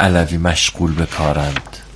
علوی مشغول به کارند؟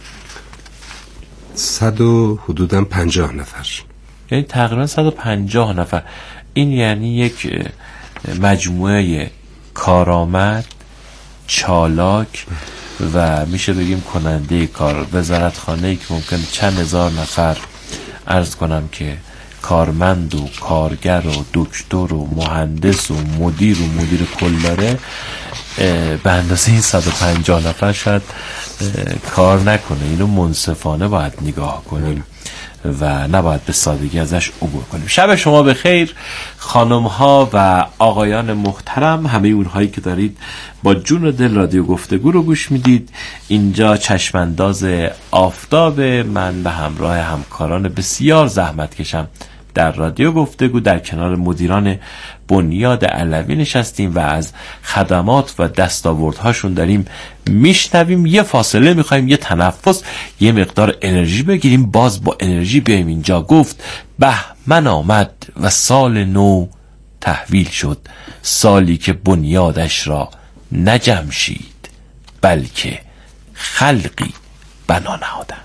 100 و حدوداً 50 نفر. یعنی تقریبا 150 نفر. این یعنی یک مجموعه کارآمد، چالاک و میشه بگیم کننده کار، وزارتخانه‌ای که ممکن چند هزار نفر عرض کنم که کارمند و کارگر و دکتر و مهندس و مدیر کل داره، به اندازه این 150 نفر شاید کار نکنه. اینو منصفانه باید نگاه کنیم و نباید به سادگی ازش عبور کنیم. شب شما بخیر خانم ها و آقایان محترم، همه اونهایی که دارید با جون و دل رادیو گفتگو رو گوش میدید. اینجا چشمانداز آفتاب، من به همراه همکاران بسیار زحمت کشم در رادیو گفتگو در کنار مدیران بنیاد علوی نشستیم و از خدمات و دستاوردهاشون داریم میشنویم. یه فاصله میخوایم، یه تنفس، یه مقدار انرژی بگیریم، باز با انرژی بیایم اینجا. گفت بهمن آمد و سال نو تحویل شد، سالی که بنیادش را نه جمشید بلکه خلقی بنا نهادند.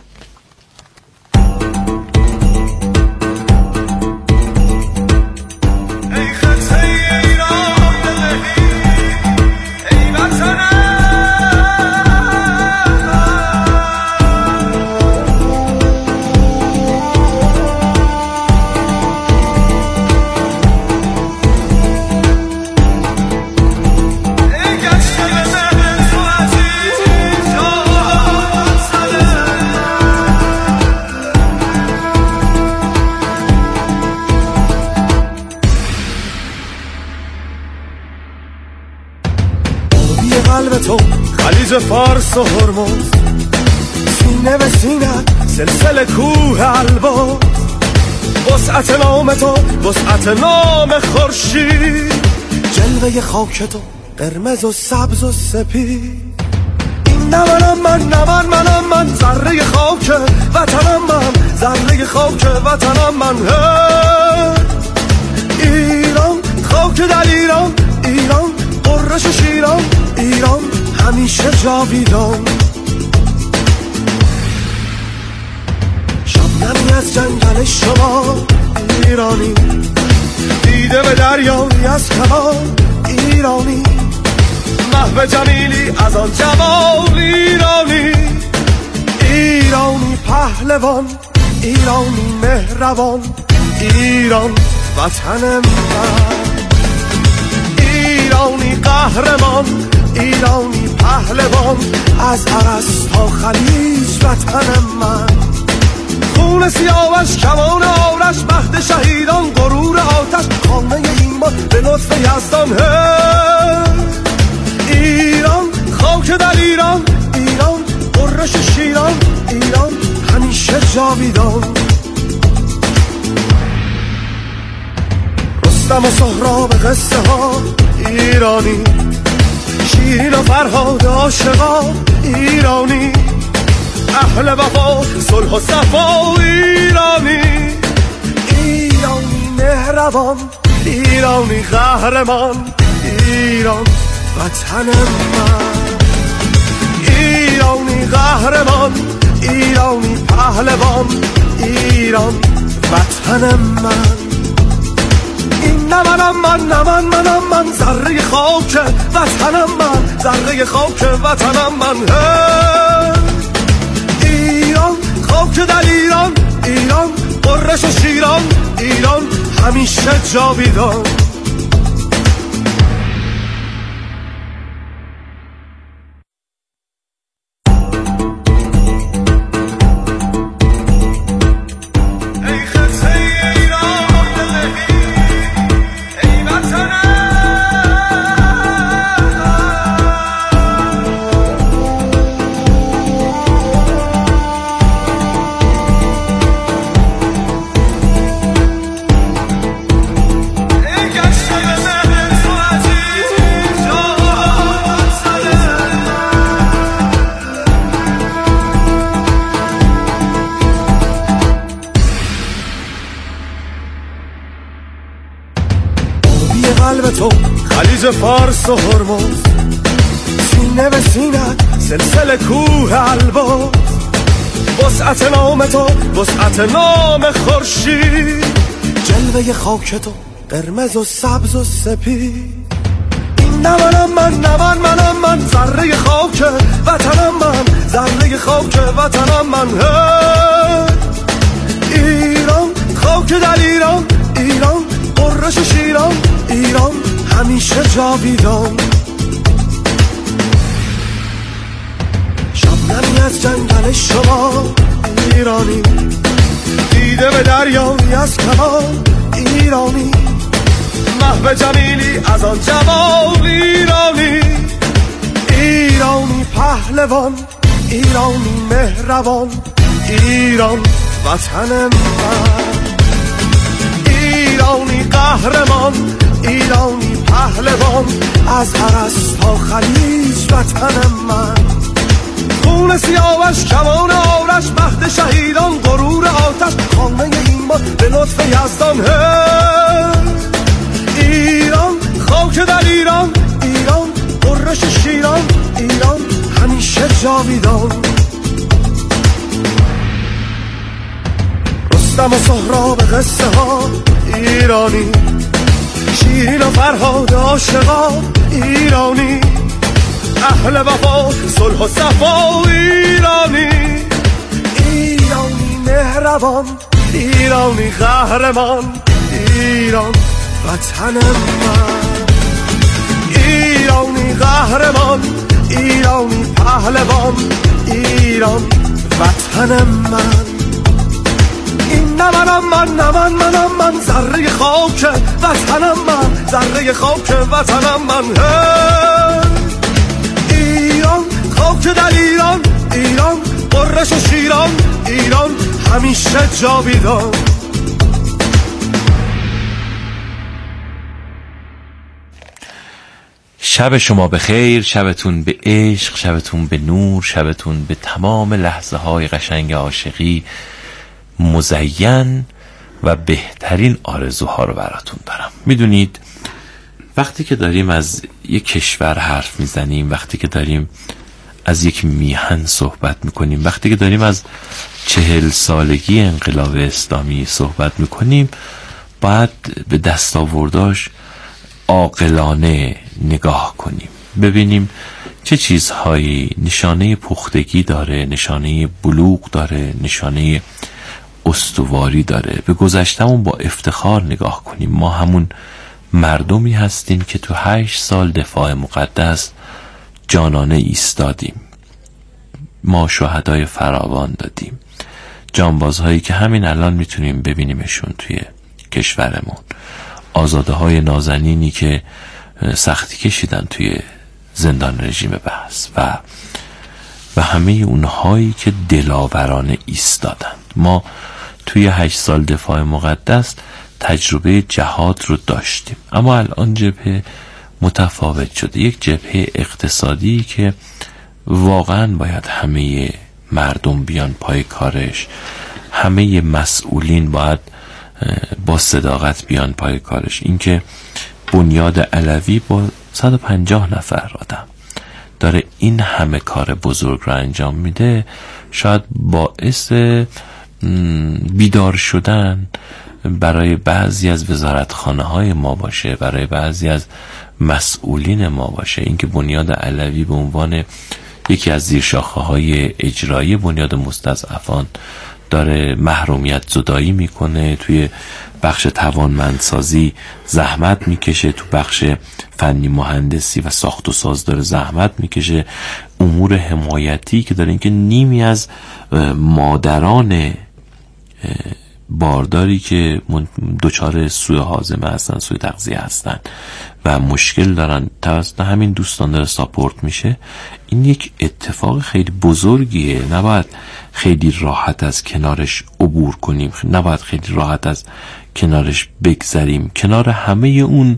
خلیج فارس و هرمز، سینه به سینه سلسله کوه البرز، وسعت نام تو وسعت نام خورشید، جلوه خاک تو قرمز و سبز و سپید. این نه من ذره خاک وطنم، من ذره خاک وطنم، من ایران، خاک در ایران، ایران قرش و شیران، ایران همیشه جاویدان. شبنمی از جنگل شما ایرانی، دیده به دریایی از کمان ایرانی، محو جمیلی از آن جمال ایرانی، ایرانی پهلوان، ایرانی مهربان، ایران وطن من، ایرانی قهرمان، ایرانی پهلوان، از عرس تا خلیج وطن من. خون سیاوش کمان آرش، مهد شهیدان غرور آتش، خانه ایمان به لطف یزدان. ایران، خاک در ایران، ایران قرش شیران، ایران همیشه جاویدان. رستم و سهراب قصه ها ایرانی، شیرین و فرهاد عاشقان ایرانی، اهل وفا صلح و صفا ایرانی، ایرانی مهربان، ایرانی قهرمان، ایران وطن من، ایرانی قهرمان، ایرانی پهلوان، ایران وطن من. این نه من ذره خاک وطنم، من ذره خاک وطنم، من ایران، خاک در ایران، ایران قرش و شیران، ایران همیشه جاویدان. خلیج فارس و هرمز، سینه به سینه سلسله کوه البرز، وسعت نام تو وسعت نام خورشید، جلوه خاک تو قرمز و سبز و سپید. این نمانم من ذره خاک وطنم، من ذره خاک وطنم، من ایران، خاک در ایران، ایران قرش شیران، ایران همیشه جاویدان. شبنمی از جنگل شما ایرانی، دیده به دریایی از کمان ایرانی، محو جمیلی از آن جمال ایرانی. ایرانی پهلوان، ایرانی مهربان، ایران وطن من. ایرانی قهرمان، ایرانی پهلوان، از عرس تا خلیج وطن من. خون سیاوش کمان آرش، مهد شهیدان غرور آتش، خانه ایمان به لطف یزدان. ایران، خاک در ایران، ایران قرش شیران، ایران همیشه جاویدان. رستم و سهراب قصه ها ایرانی، شیرین و فرهاد عاشقا ایرانی، اهل وفا صلح و صفا ایرانی. ایرانی مهربان، ایرانی قهرمان، ایران وطن من. ایرانی قهرمان، ایرانی پهلوان، ایران وطن من. این نمانم من ذره خاک وطنم، من ذره خاک وطنم، من ایران، خاک در ایران، ایران قرش و شیران، ایران همیشه جاویدان. شب شما بخیر، شبتون به عشق، شبتون به نور، شبتون به تمام لحظه های قشنگ عاشقی مزین و بهترین آرزوها رو براتون دارم. میدونید وقتی که داریم از یک کشور حرف میزنیم، وقتی که داریم از یک میهن صحبت میکنیم، وقتی که داریم از 40 سالگی انقلاب اسلامی صحبت میکنیم، باید به دستاورداش عاقلانه نگاه کنیم، ببینیم چه چیزهایی نشانه پختگی داره، نشانه بلوغ داره، نشانه استواری داره. به گذشتمون با افتخار نگاه کنیم. ما همون مردمی هستیم که تو 8 سال دفاع مقدس جانانه ایستادیم. ما شهدای فراوان دادیم، جانبازهایی که همین الان میتونیم ببینیمشون توی کشورمون، آزاده های نازنینی که سختی کشیدن توی زندان رژیم بحث و همه اونهایی که دلاورانه ایستادن. ما توی 8 سال دفاع مقدس تجربه جهاد رو داشتیم، اما الان جبهه متفاوت شده، یک جبهه اقتصادی که واقعا باید همه مردم بیان پای کارش، همه مسئولین باید با صداقت بیان پای کارش. اینکه بنیاد علوی با 150 نفر آدم داره این همه کار بزرگ رو انجام میده، شاید باعث بیدار شدن برای بعضی از وزارتخانه های ما باشه، برای بعضی از مسئولین ما باشه. اینکه بنیاد علوی به عنوان یکی از زیرشاخه های اجرایی بنیاد مستضعفان داره محرومیت زدایی میکنه، توی بخش توانمندسازی زحمت میکشه، تو بخش فنی مهندسی و ساخت و ساز داره زحمت میکشه، امور حمایتی که داره، اینکه نیمی از مادران بارداری که دچار سوء هاضمه هستن، سوء تغذیه هستن و مشکل دارن، توسط همین دوستان داره ساپورت میشه. این یک اتفاق خیلی بزرگیه، نباید خیلی راحت از کنارش عبور کنیم، نباید خیلی راحت از کنارش بگذریم. کنار همه اون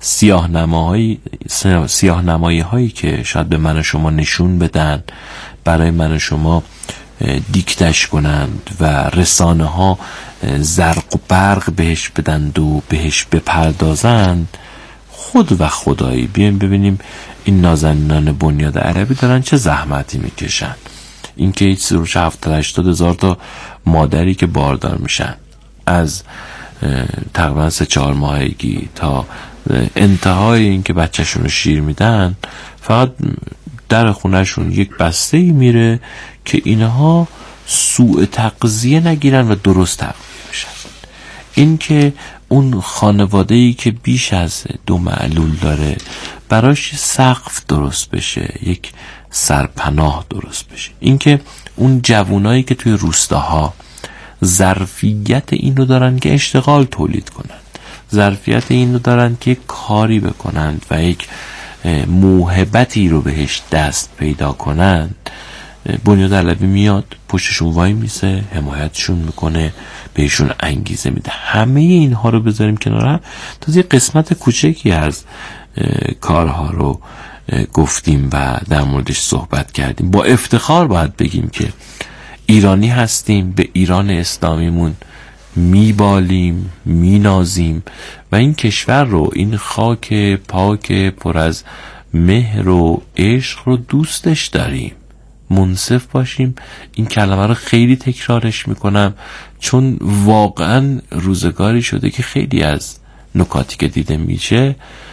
سیاه‌نمایی هایی که شاید به من و شما نشون بدن، برای من و شما دیکتش کنند و رسانه ها زرق و برق بهش بدند و بهش بپردازند، خود و خدایی بیایم ببینیم این نازنینان بنیاد عربی دارن چه زحمتی میکشن. اینکه هیچ سروش 70-80 هزار تا مادری که باردار میشن از تقریبا 3-4 ماهگی تا انتهای اینکه بچه‌شون رو شیر میدن، فقط در خونهشون یک بسته ای میره که اینها سوء تغذیه نگیرن و درست تغذیه بشن. این که اون خانواده‌ای که بیش از 2 معلول داره براش سقف درست بشه، یک سرپناه درست بشه. این که اون جوانایی که توی روستاها ظرفیت این رو دارن که اشتغال تولید کنن، ظرفیت این رو دارن که کاری بکنن و یک موهبتی رو بهش دست پیدا کنن، بنیاد علوی میاد پشتشون وای میسه، حمایتشون میکنه، بهشون انگیزه میده. همه اینها رو بذاریم کنار هم، تازه قسمت کوچکی از کارها رو گفتیم و در موردش صحبت کردیم. با افتخار باید بگیم که ایرانی هستیم، به ایران اسلامیمون میبالیم، مینازیم و این کشور رو، این خاک پاک پر از مهر و عشق رو دوستش داریم. منصف باشیم. این کلمه رو خیلی تکرارش میکنم چون واقعا روزگاری شده که خیلی از نکاتی که دیده میشه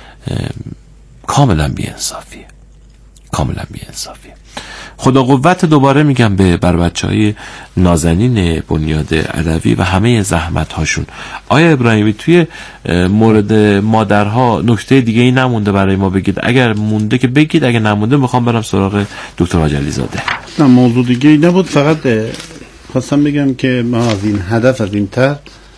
کاملا بی‌انصافیه، کاملا بی‌انصافیه. خدا قوت دوباره میگم بر بچهای نازنین بنیاد علوی و همه زحمت هاشون. آیا ابراهیمی توی مورد مادرها نکته دیگه ای نمونده برای ما بگید؟ اگر مونده که بگید، اگر نمونده میخوام برم سراغ دکتر حاج علی زاده. نه موضوع دیگه ای نبود، فقط خواستم بگم که ما از این هدف، از این طرح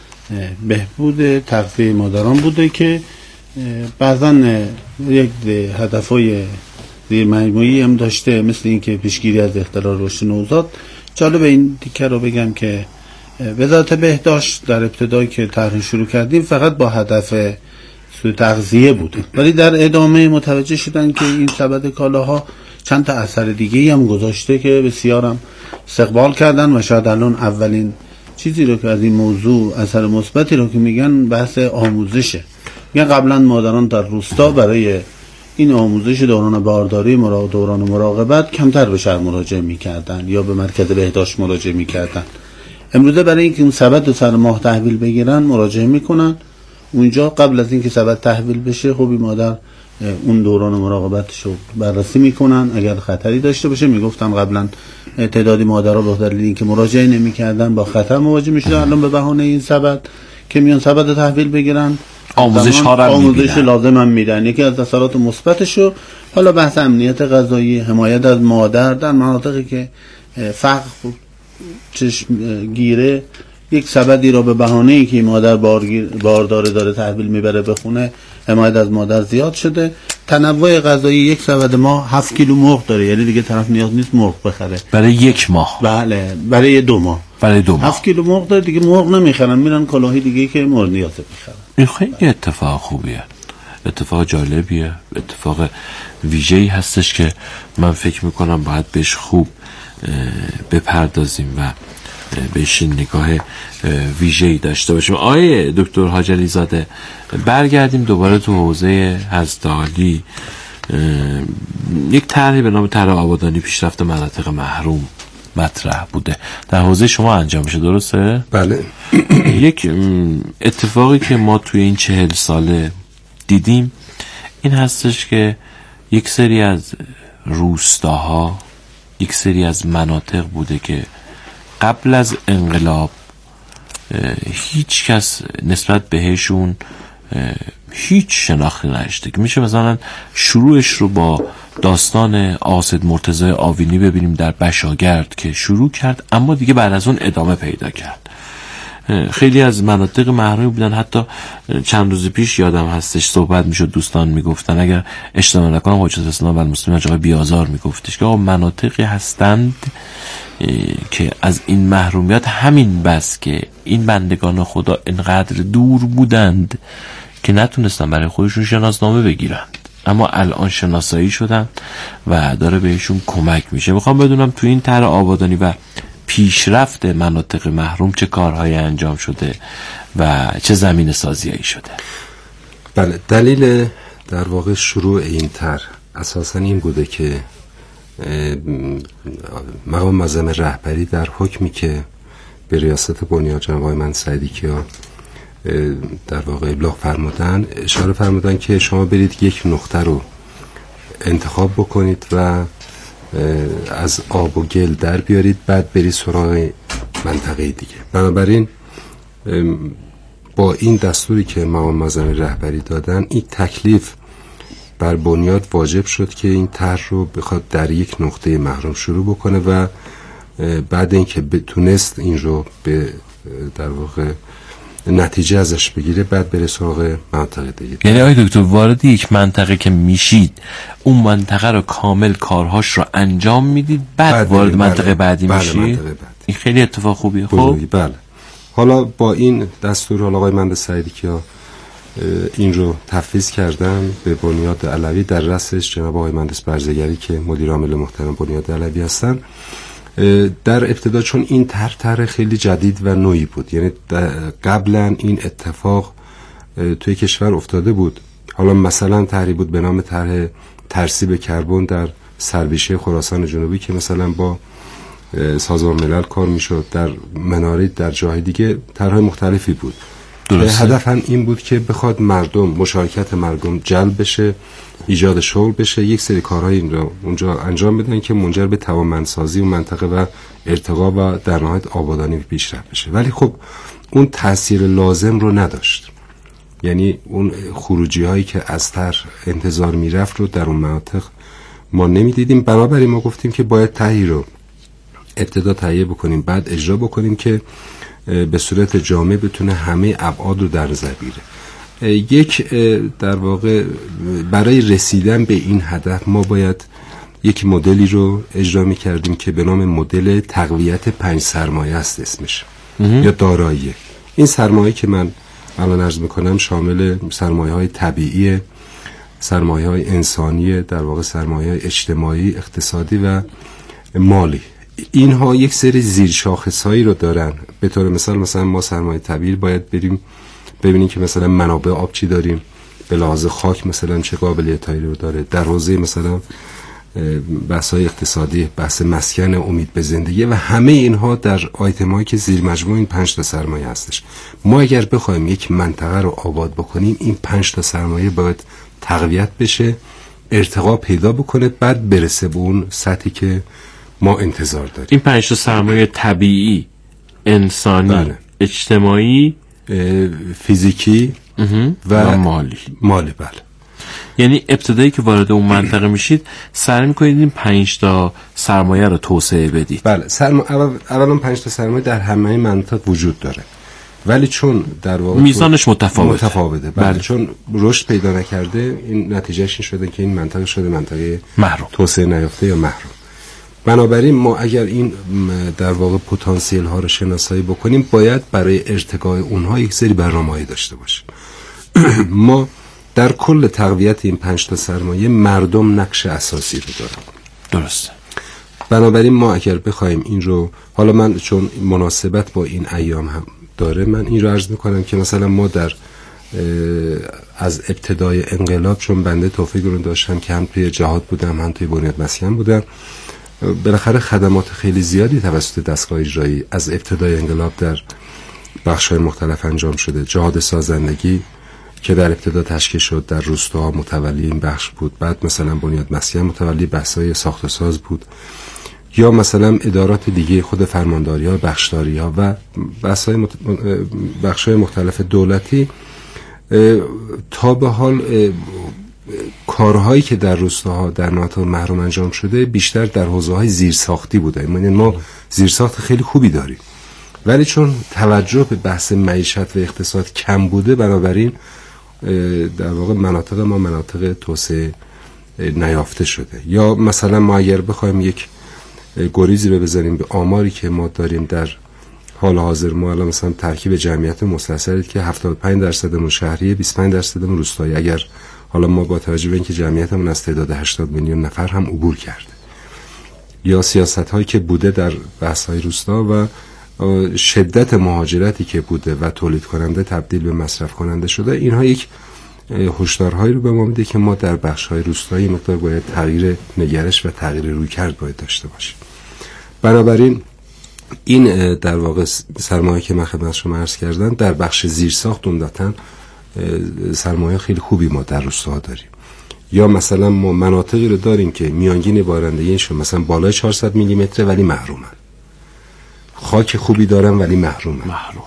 بهبود تغذیه مادران بوده که بعضا یک هدفهای زیر مجموعی هم داشته، مثل این که پیشگیری از اختلال رشد نوزاد. جالب این تیکه رو بگم که وزارت بهداشت در ابتدایی که طرح شروع کردیم فقط با هدف سوء تغذیه بوده، ولی در ادامه متوجه شدن که این سبد کالاها چند تا اثر دیگه هم گذاشته که بسیارم استقبال کردن و شاید الان اولین چیزی رو که از این موضوع اثر مثبتی رو که میگن بحث آموزشه. میگن قبلا مادران در روستا برای این آموزش دوران بارداری، دوران مراقبت کمتر به شهر مراجعه میکردن یا به مرکز بهداشت مراجعه میکردن. امروزه برای اینکه اون سبد سر ماه تحویل بگیرن مراجعه میکنن اونجا. قبل از اینکه سبد تحویل بشه خب این مادر اون دوران مراقبتشو بررسی میکنن، اگر خطری داشته باشه. میگفتن قبلا تعدادی مادرها به دلیل اینکه مراجعه نمیکردن با خطر مواجه میشدن، الان به بهانه این سبد که میان سبد تحویل بگیرن آموزش ها رو آموزش لازم هم میدن. یکی از اثرات مثبتشو حالا بحث امنیت غذایی، حمایت از مادر در مناطقی که فقر چشم گیره یک سبدی را به بهانه ای که مادر بارداره داره تحویل میبره به خونه، حمایت از مادر زیاد شده. تنوع غذایی، یک سبد ما 7 کیلو مرغ داره، یعنی دیگه طرف نیاز نیست مرغ بخره برای 1 ماه. بله برای 2 ماه. برای 2 ماه 7 کیلو مرغ داره دیگه، مرغ نمیخرن، میرن کلاهی دیگه که مورد نیازه میخرن. این خیلی اتفاق خوبیه، اتفاق جالبیه، اتفاق ویژه‌ای هستش که من فکر میکنم باید بهش خوب بپردازیم و بهش نگاه ویژه‌ای داشته باشیم. آیه دکتر حاج علی زاده، برگردیم دوباره تو حوزه حضرت عالی. یک طرحی به نام طرح آبادانی پیشرفت مناطق محروم مطرح بوده، در حوزه شما انجام میشه، درسته؟ بله. یک اتفاقی که ما توی این 40 ساله دیدیم این هستش که یک سری از روستاها، یک سری از مناطق بوده که قبل از انقلاب هیچ کس نسبت بهشون هیچ شناختی نداشته، که میشه مثلا شروعش رو با داستان آسد مرتضی آوینی ببینیم در بشاگرد که شروع کرد اما دیگه بعد از اون ادامه پیدا کرد. خیلی از مناطق محروم بودن. حتی چند روز پیش یادم هستش صحبت میشد، دوستان میگفتن، اگر اشتباه نکنم حجت اسلام و المسلمین آقای بیازار میگفتش که آقا مناطقی هستند که از این محرومیت همین بس که این بندگان خدا اینقدر دور بودند که نتونستن برای خودشون شناسنامه بگیرند، اما الان شناسایی شدن و داره بهشون کمک میشه. میخوام بدونم تو این طرح آبادانی و پیشرفت مناطق محروم چه کارهایی انجام شده و چه زمین سازیایی شده؟ بله، دلیل در واقع شروع این طرح اساساً این بوده که مقام معظم رهبری در حکمی که به ریاست بنیاد جناب آقای مهندس سعیدی کیا در واقع ابلاغ فرمودن، اشاره فرمودن که شما برید یک نقطه رو انتخاب بکنید و از آب و گل در بیارید، بعد برید سراغ منطقه دیگه. بنابراین با این دستوری که مقام معظم رهبری دادن، این تکلیف بر بنیاد واجب شد که این طرح رو بخواد در یک نقطه محروم شروع بکنه و بعد اینکه تونست این رو به در واقع نتیجه ازش بگیره، بعد بره سراغ منطقه دیگه. یعنی آقای دکتر وارد یک منطقه که میشید، اون منطقه رو کامل کارهاش رو انجام میدید، بعد وارد منطقه بعدی میشید. این خیلی اتفاق خوبیه. خب بله. حالا با این دستور آقای مهندس سعیدی کیا این رو تفویض کردن به بنیاد علوی، در رأسش جناب آقای مهندس برزگری که مدیر عامل محترم بنیاد علوی هستن. در ابتدا چون این طرح خیلی جدید و نوعی بود، یعنی قبلا این اتفاق توی کشور افتاده بود. حالا مثلا طرحی بود به نام طرح ترسیب کربن در سربیشه خراسان جنوبی که مثلا با سازمان ملل کار میشد، در مناری، در جای دیگه طرح‌های مختلفی بود. هدف هم این بود که بخواد مردم، مشارکت مردم جلب بشه، ایجاد شغل بشه، یک سری کارهای این رو اونجا انجام بدن که منجر به توانمندسازی اون منطقه و ارتقا و در نهایت آبادانی پیشرفت بشه. ولی خب اون تاثیر لازم رو نداشت، یعنی اون خروجی هایی که از طرح انتظار میرفت رو در اون مناطق ما نمیدیدیم. بنابراین ما گفتیم که باید طرحی رو ابتدا تهیه بکنیم، بعد اجرا بکنیم که به صورت جامع بتونه همه ابعاد رو در نظر بگیره. یک در واقع برای رسیدن به این هدف ما باید یک مدلی رو اجرا می‌کردیم که به نام مدل تقویت 5 سرمایه است اسمش، یا دارایی. این سرمایه که من الان عرض می‌کنم شامل سرمایه‌های طبیعی، سرمایه‌های انسانی، در واقع سرمایه‌های اجتماعی، اقتصادی و مالی. اینها یک سری زیر شاخص‌هایی رو دارن. به طور مثلا ما سرمایه طبیعی باید بریم ببینیم که مثلا منابع آب چی داریم، به لحاظ خاک مثلا چه قابلیتایی رو داره، در حوزه مثلا بحث‌های اقتصادی، بحث مسکن، امید به زندگی و همه اینها در آیتم‌هایی که زیر مجموع این 5 تا سرمایه هستش. ما اگر بخوایم یک منطقه رو آباد بکنیم، این 5 تا سرمایه باید تقویت بشه، ارتقا پیدا بکنه، بعد برسه به اون سطحی که ما انتظار داریم. این 5 تا سرمایه طبیعی، انسانی، بله، اجتماعی، فیزیکی و مالی. بله. یعنی ابتدایی که وارد اون منطقه میشید سعی میکنید این 5 تا سرمایه رو توسعه بدید. بله. اولا 5 تا سرمایه در همه مناطق وجود داره، ولی چون در واقع میزانش متفاوته. بله. چون رشد پیدا نکرده، این نتیجهش این شده که این منطقه شده منطقه محروم، توسعه نیافته یا محروم. بنابراین ما اگر این در واقع پتانسیل ها رو شناسایی بکنیم، باید برای ارتقاء اونها یک سری برنامه‌ای داشته باشیم. ما در کل تقویت این 5 تا سرمایه مردم نقش اساسی رو دارن. درسته. بنابراین ما اگر بخوایم این رو، حالا من چون مناسبت با این ایام هم داره، من این رو عرض میکنم که مثلا ما در از ابتدای انقلاب، چون بنده توفیق رو داشتم که هم توی جهاد بودم هم توی بنیاد مسکن بودم، بالاخره خدمات خیلی زیادی توسط دستگاه اجرایی از ابتدای انقلاب در بخش‌های مختلف انجام شده. جهاد سازندگی که در ابتدا تشکیل شد در روستاها متولی این بخش بود، بعد مثلا بنیاد مسکن متولی بحث‌های ساخت و ساز بود، یا مثلا ادارات دیگه، خود فرمانداری‌ها، بخشداری‌ها و بخش‌های مختلف دولتی. تا به حال کارهایی که در روستاها در مناطق محروم انجام شده بیشتر در حوزه‌های زیرساختی بوده. یعنی ما زیرساخت خیلی خوبی داریم، ولی چون توجه به بحث معیشت و اقتصاد کم بوده، بنابراین در واقع مناطق ما مناطق توسعه نیافته شده. یا مثلا ما اگر بخوایم یک گریزی رو بزنیم به آماری که ما داریم در حال حاضر، ما الان مثلا ترکیب جمعیت مستثمری که 75% شهری، 25% روستایی، اگر حالا ما با توجه به اینکه جمعیتمون از تعداد 80 میلیون نفر هم عبور کرده، یا سیاست‌هایی که بوده در بحث‌های روستا و شدت مهاجرتی که بوده و تولید کننده تبدیل به مصرف کننده شده، اینها یک هشدارهایی رو به ما میده که ما در بخش‌های روستایی مقدار باید تغییر نگرش و تغییر رویکرد باید داشته باشیم. بنابراین این در واقع سرمایه که من خدمت شما عرض کردم در بخش زیرساخت عمدتاً سرمایه خیلی خوبی ما در روستاها داریم. یا مثلا ما مناطقی رو داریم که میانگین بارندگیشون مثلا بالای 400 میلی متره ولی محرومن، خاک خوبی دارن ولی محرومن.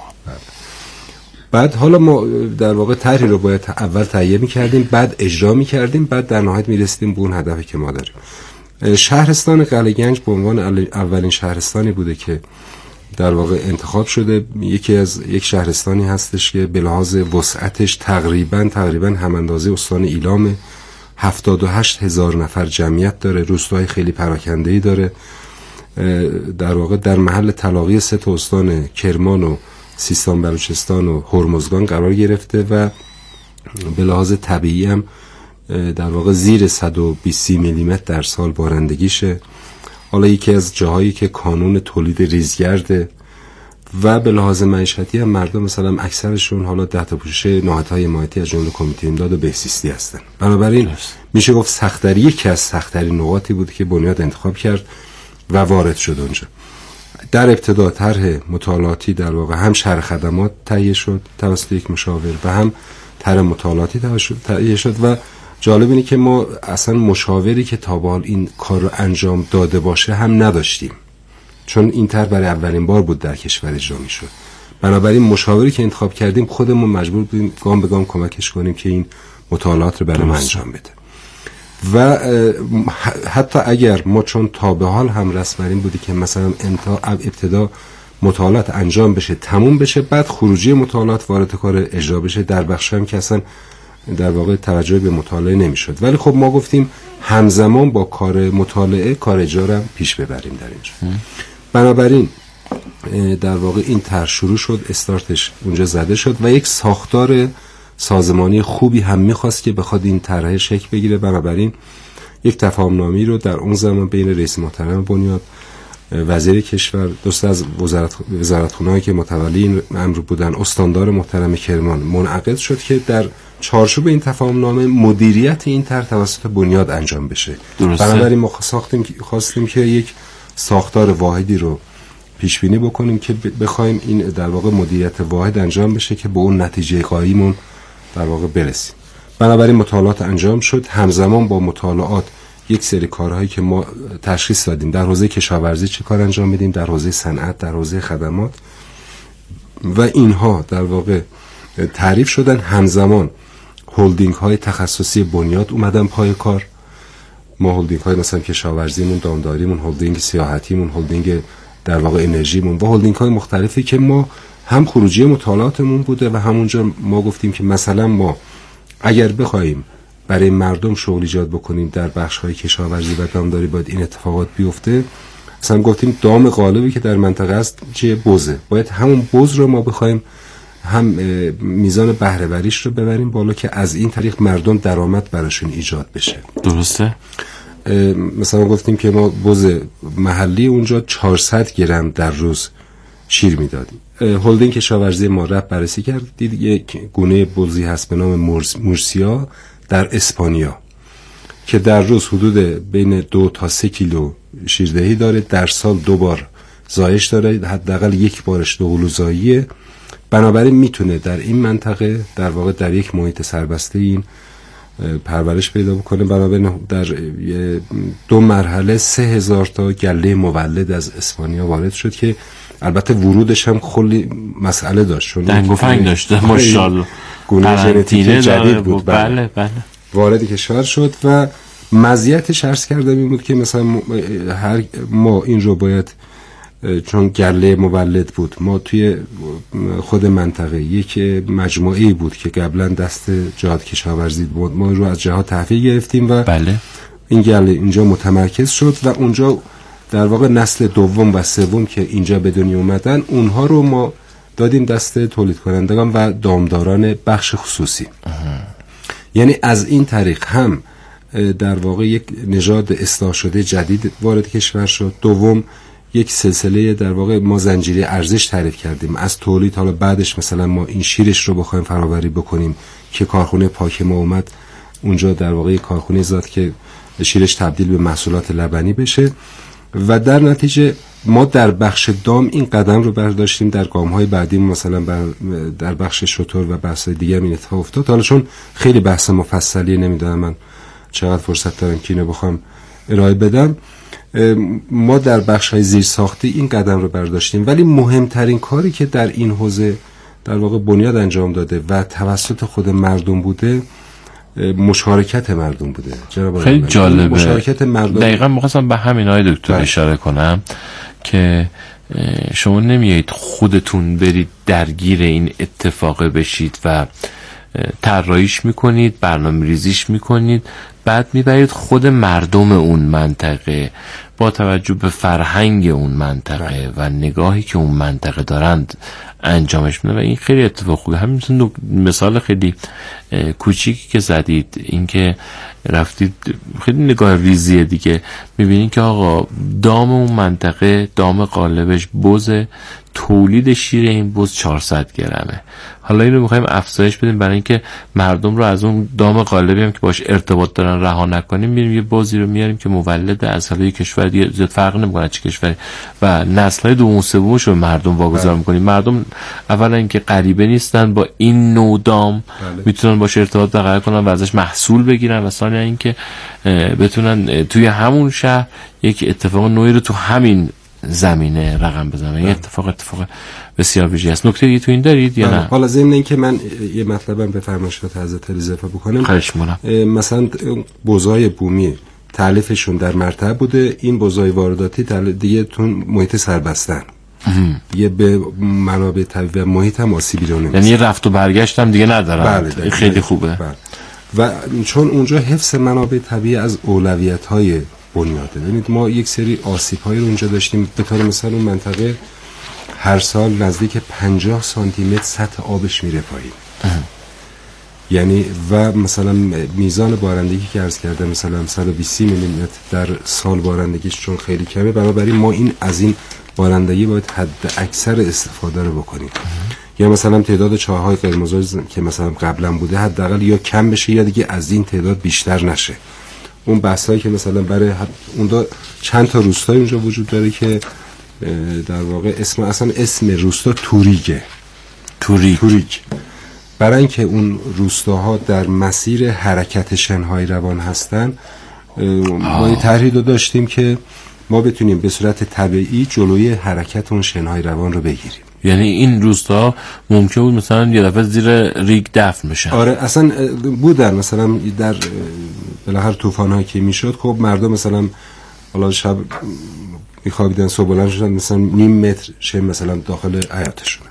بعد حالا ما در واقع طرحی رو باید اول تهیه می‌کردیم، بعد اجرا می‌کردیم، بعد در نهایت می‌رسیدیم به اون هدفی که ما داریم. شهرستان قلعه‌گنج به عنوان اولین شهرستانی بوده که در واقع انتخاب شده. یک شهرستانی هستش که به لحاظ وسعتش تقریباً هم اندازه استان ایلام، 78,000 نفر جمعیت داره، روستاهای خیلی پراکنده‌ای داره، در واقع در محل تلاقی 3 استان کرمان و سیستان بلوچستان و هرمزگان قرار گرفته و به لحاظ طبیعی هم در واقع زیر 120 میلی متر در سال بارندگیشه. حالا یکی از جاهایی که کانون تولید ریزگرده و به لحاظ معیشتی هم مردم مثلا اکثرشون حالا تحت پوشش نهادهای حمایتی از جمله کمیته امداد و بهزیستی هستن. بنابراین میشه گفت سخت‌ترین یکی از سخت‌ترین نقاطی بود که بنیاد انتخاب کرد و وارد شد اونجا. در ابتدا طرح مطالعاتی در واقع هم شرح خدمات تهیه شد توسط یک مشاور و هم طرح مطالعاتی تهیه شد و جالب اینه که ما اصلا مشاوری که تا به حال این کار رو انجام داده باشه هم نداشتیم، چون این طرح برای اولین بار بود در کشور اجرا میشد. بنابراین مشاوری که انتخاب کردیم خودمون مجبور بودیم گام به گام کمکش کنیم که این مطالعات رو برای ما انجام بده. و حتی اگر ما چون تا به حال هم رسم بر این بودی که مثلا ابتدا مطالعات انجام بشه تموم بشه، بعد خروجی مطالعات وارد کار اجرا بشه، در بخش هم که اصلا در واقع توجه به مطالعه نمیشد. ولی خب ما گفتیم همزمان با کار مطالعه کار اجرا رو پیش ببریم در اینجا. بنابراین در واقع این طرح شروع شد، استارتش اونجا زده شد و یک ساختار سازمانی خوبی هم میخواست که بخواد این طرح شکل بگیره. بنابراین یک تفاهم‌نامه‌ای رو در اون زمان بین رئیس محترم بنیاد، وزیر کشور، دوست از وزارتخونه‌ای که متولی این امر بودن، استاندار محترم کرمان منعقد شد که در چارچوب این تفاهم‌نامه مدیریت این طرح توسط بنیاد انجام بشه. بنابراین ما خواستیم که یک ساختار واحدی رو پیش بینی بکنیم که بخوایم این در واقع مدیریت واحد انجام بشه که به اون نتیجه قایمون در واقع برسیم. بنابراین مطالعات انجام شد. همزمان با مطالعات یک سری کارهایی که ما تشخیص دادیم در حوزه کشاورزی چه کار انجام میدیم، در حوزه صنعت، در حوزه خدمات و اینها در واقع تعریف شدن. همزمان هولدینگ های تخصصی بنیاد اومدن پای کار. ما هولدینگ های مثلا کشاورزیمون، دامداریمون، هولدینگ سیاحتیمون، هولدینگ در واقع انرژیمون و هولدینگ های مختلفی که ما هم خروجی مطالعاتمون بوده و همونجا ما گفتیم که مثلا ما اگر بخوایم برای مردم شغل ایجاد بکنیم در بخش‌های کشاورزی و دامداری باید این اتفاقات بیفته. مثلا گفتیم دام غالبی که در منطقه است چه بزه، باید همون بز رو ما بخوایم هم میزان بهره وریش رو ببریم بالا که از این طریق مردم درآمد براشون ایجاد بشه. درسته؟ مثلا گفتیم که ما بز محلی اونجا 400 گرم در روز شیر میدادیم. هولدینگ کشاورزی ما رفت بررسی کرد، دید یک گونه بزی هست به نام مورسیا در اسپانیا که در روز حدود بین 2 تا 3 کیلو شیردهی داره، در سال 2 بار زایش داره، حداقل 1 بارش دوقلوزاییه. بنابراین میتونه در این منطقه در واقع در یک محیط سربسته این پرورش پیدا بکنه. بنابراین در 2 مرحله 3000 تا گله مولد از اسپانیا وارد شد که البته ورودش هم خیلی مسئله داشت، چون دنگ و فنگ داشته ماشاءالله، گونه ژنتیکی جدید بود. بله وارد کشور شد و مزیتش عرض کردم این بود که مثلا ما این رو باید، چون گله مولد بود، ما توی خود منطقه یک مجموعه‌ای بود که قبلا دست جهاد کشاورزی بود، ما رو از جهاد تحویل گرفتیم و بله این گله اینجا متمرکز شد و اونجا در واقع نسل دوم و سوم که اینجا به دنیا اومدن اونها رو ما دادیم دست تولید کنندگان و دامداران بخش خصوصی. یعنی از این طریق هم در واقع یک نژاد اصلاح شده جدید وارد کشور شد. دوم یک سلسله در واقع ما زنجیره ارزش تعریف کردیم از تولید. حالا بعدش مثلا ما این شیرش رو بخوایم فرآوری بکنیم که کارخونه پاک ما اومد اونجا در واقع کارخونه زاد که شیرش تبدیل به محصولات لبنی بشه و در نتیجه ما در بخش دام این قدم رو برداشتیم. در گام‌های بعدی مثلا در بخش شتر و بحث‌های دیگه این اتفاق افتاد. حالا چون خیلی بحث مفصلیه نمیدونم من چقدر فرصت دارم که اینو بخوام ارائه بدم. ما در بخش‌های زیرساختی این قدم رو برداشتیم، ولی مهمترین کاری که در این حوزه در واقع بنیاد انجام داده و توسط خود مردم بوده مشارکت مردم بوده. خیلی جالبه. مشارکت مردم. دقیقاً می‌خواستم به همین آقای دکتر اشاره کنم که شما نمیایید خودتون برید درگیر این اتفاق بشید و طراحیش میکنید، برنامه‌ریزیش میکنید، بعد میبرید خود مردم اون منطقه با توجه به فرهنگ اون منطقه و نگاهی که اون منطقه دارند انجامش میدن و این خیلی اتفاق خوبه. همین مثال خیلی کوچیکی که زدید، این که رفتید خیلی نگاه ریزیه دیگه، میبینید که آقا دام اون منطقه دام قالبش بزه، تولید شیر این بز 400 گرمه. حالا اینو میخوایم افزایش بدیم برای اینکه مردم رو از اون دام قالبی هم که باش ارتباط دارن رها نکنیم، میریم یه بزی رو میاریم که مولد از حالا کشور دیگه زیاد فرق نمیکنه چه کشوری و نسل‌های دوم سومش رو مردم واگذار میکنیم. مردم اولا اینکه غریبه نیستن با این نوع دام، میتونن باش ارتباط برقرار کنن و ازش محصول بگیرن و ثانیا اینکه بتونن توی همون شهر یک اتفاق نوعی رو تو همین زمینه رقم بزنم. این اتفاق بسیار ویژه‌ای است. نکته دیگه تو این دارید یا نه؟ حالا ضمن اینکه من یه مطلبم به فرمایشات حضرت اضافه بکنم. خواهش می‌کنم. مثلا بوزای بومی تألیفشون در مرتع بوده، این بوزای وارداتی دیگه تون محیط سربستن یه به منابع طبیعی و محیط هم آسیبی رو نمی‌رسه، یعنی رفت و برگشت هم دیگه ندارن. بله خیلی خوبه. بله. و چون اونجا حفظ منابع طبیعی از اولویت‌های بنیاده. ببینید ما یک سری آسیب‌هایی رو اونجا داشتیم. به طور مثال اون منطقه هر سال نزدیک 50 سانتی متر سطح آبش میره پایین. یعنی و مثلا میزان بارندگی که عرض کردم مثلا 120 میلی متر در سال بارندگیش چون خیلی کمه، بنابراین ما از این بارندگی باید حد اکثر استفاده رو بکنیم. یا مثلا تعداد چاه‌های قرمز که مثلا قبلا بوده حداقل یا کم بشه یا دیگه از این تعداد بیشتر نشه. اون بحثایی که مثلا برای اون چند تا روستای اونجا وجود داره که در واقع اسم روستا توریگه. توریگ. برای اینکه اون روستاها در مسیر حرکت شنهای روان هستن، ما یه طرحی رو داشتیم که ما بتونیم به صورت طبیعی جلوی حرکت اون شنهای روان رو بگیریم. یعنی این روستا ممکن بود مثلا یه دفعه زیر ریگ دفن بشن. آره اصلا بودن مثلا در بالاخره طوفان‌هایی که میشد، خب مردم مثلا حالا شب میخوابیدن صبح بلند شدن مثلا نیم متر شه مثلا داخل حیاطشون.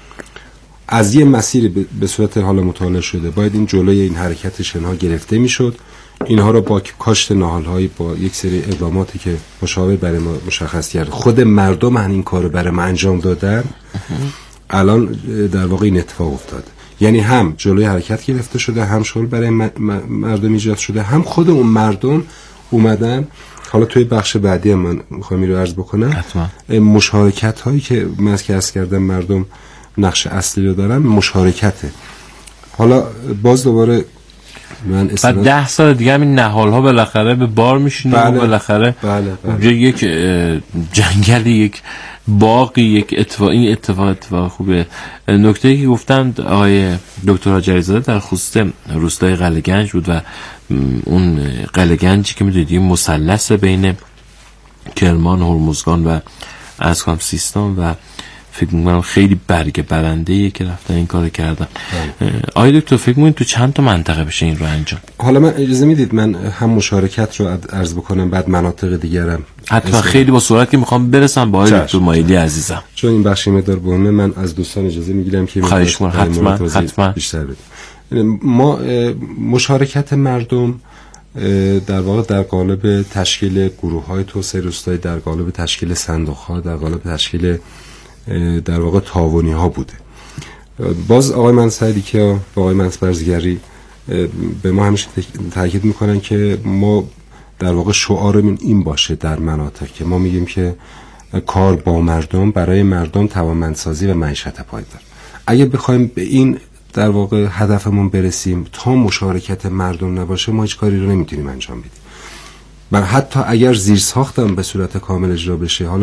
از یه مسیر به صورت حالا مطالعه شده باید این جلوی این حرکت شنها گرفته میشد. اینها رو با کاشت ناهال‌های با یک سری اقداماتی که مشاور برای ما مشخص کرد، خود مردم این کارو برای ما انجام دادن. الان در واقع این اتفاق افتاد، یعنی هم جلوی حرکت گرفته شده، هم شغل برای مردم ایجاد شده، هم خود اون مردم اومدن. حالا توی بخش بعدی من میخوام این رو عرض بکنم. مشارکت هایی که من که عرض کردم مردم نقش اصلی رو دارن، مشارکته. حالا باز دوباره من بعد 10 سال دیگه همین نهال ها بالاخره به بار میشینه و بالاخره اونجا یک جنگلی، یک باقی، یک این اتفاق خوبه. نکته‌ای که گفتند آقای دکتر حاجی زاده در خصوص روستای قله‌گنج بود و اون قله‌گنجی که میدونید این مثلث بین کرمان، هرمزگان و ارزکنم سیستان و فکر می‌کنم خیلی برگ برنده‌ایه که رفتن این کارو کردن. آقای دکتر فکر می‌کنید تو چند تا منطقه بشه این رو انجام؟ حالا من اجازه میدید من هم مشارکت رو عرض بکنم بعد مناطق دیگرم حتما خیلی با سرعت که میخوام برسم با آقای دکتر مایلی عزیزم، چون این بخش مقدار مهمه. من از دوستان اجازه میگیرم که حتما بیشتر بدیم. ما مشارکت مردم در واقع در قالب تشکیل گروه‌های توسعه روستایی، در قالب تشکیل صندوق‌ها، در قالب تشکیل در واقع تعاونی ها بوده. باز آقای منصری که آقای منصبرزگری به ما همیشه تاکید میکنن که ما در واقع شعارمون این باشه در مناطق که ما میگیم که کار با مردم برای مردم توانمندسازی و معیشت پایدار. اگه بخوایم به این در واقع هدفمون برسیم، تا مشارکت مردم نباشه ما هیچ کاری رو نمیتونیم انجام بدیم. و حتی اگر زیرساختم به صورت کامل اجرا بشه، حالا